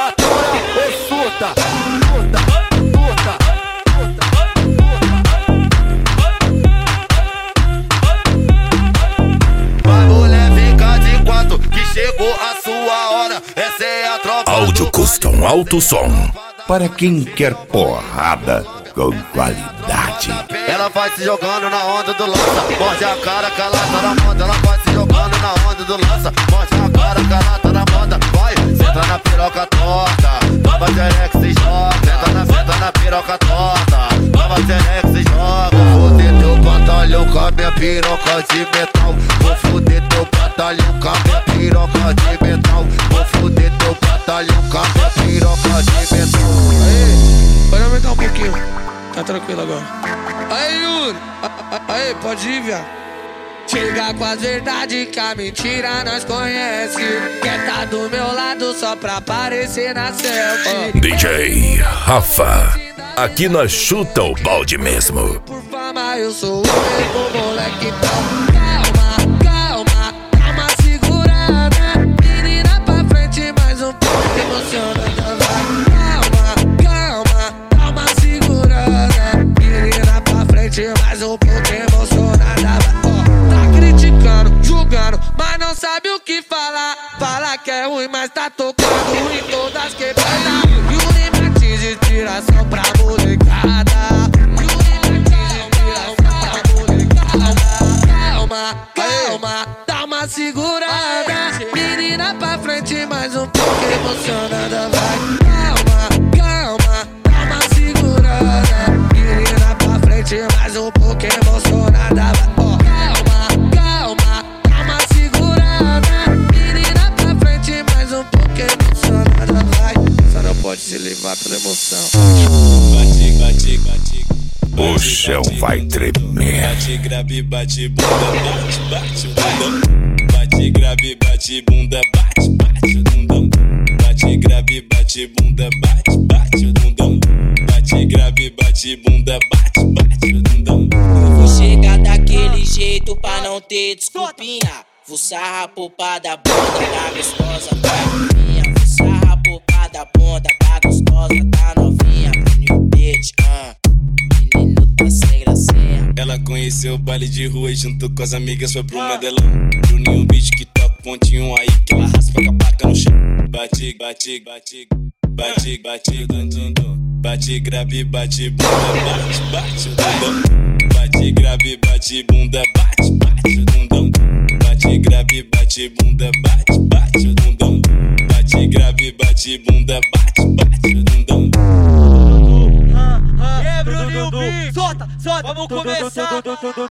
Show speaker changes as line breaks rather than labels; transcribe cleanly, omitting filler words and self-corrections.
atura ou surta. Surta, surta. Vai mulher, fica de quatro que chegou a sua hora. Essa é a tropa.
Áudio Custom Alto Som. Para quem quer porrada com qualidade.
Ela vai se jogando na onda do lança, morde a cara que ela tá na moda. Ela vai se jogando na onda do lança, morde a cara que ela tá na moda. Vai, senta na piroca torta, nova Terex se joga. Senta na piroca torta, nova Terex se joga. Vou foder teu batalhão com a minha piroca de metal. Vou foder teu batalhão com a minha piroca de metal. Vou foder teu batalhão com a minha piroca de metal.
Aí, pode aumentar um pouquinho. Tá tranquilo agora. Aí, Yuri. Aí, pode ir, viado. Chega com as verdades que a mentira nós conhece. Quer tá do meu lado só pra aparecer na selfie.
DJ Rafa, aqui nós chuta o balde mesmo.
Por fama eu sou o mesmo moleque, então calma, calma, calma, segurada. Menina pra frente, mais um pouco emocionada. Mais um pouco emocionada. Tá criticando, julgando, mas não sabe o que falar. Fala que é ruim, mas tá tocando em todas quebradas. Yuri Martins, inspiração pra molecada. Yuri Martins, inspiração pra molecada. Calma, calma, dá uma segurada. Menina pra frente, mais um pouco emocionada. Vai, calma, calma, dá uma segurada. Menina pra frente, mais um pouco emocionada. Calma, calma, calma, segurada. Menina pra frente, mais um pouco emocionada. Vai, só não pode se levar pela emoção.
Bate, bate, bate.
O chão vai tremer.
Bate, grave, bate, bunda, bate, bate o bundão. Bate, grave, bate, bunda, bate, bate o bundão. Bate, grave, bate, bunda, bate, bate o bundão. Bate, grave, bate, bunda, bate, bate o bundão.
Vou chegar daquele jeito pra não ter desculpinha. Vou sarrar a polpa da bunda da gostosa da novinha. Vou sarrar a polpa da bunda da gostosa da novinha. New bitch, menino tá sem gracinha.
Ela conheceu o baile de rua e junto com as amigas foi pro Medelão. Juninho Beach que toca pontinho aí que ela raspa com a placa no chão. Bate, bate, bate, bate, bate, dum, dum, dum. Bate, grave, bate, bunda, bate, bate o bundão. Bate, grave, bate, bunda, bate, bate o bundão. Bate, grave, bate, bunda, bate, bate o bundão. Bate, grave, bate, bunda, bate, bate o bundão.
E aí, Bruninho, solta, solta, vamos começar.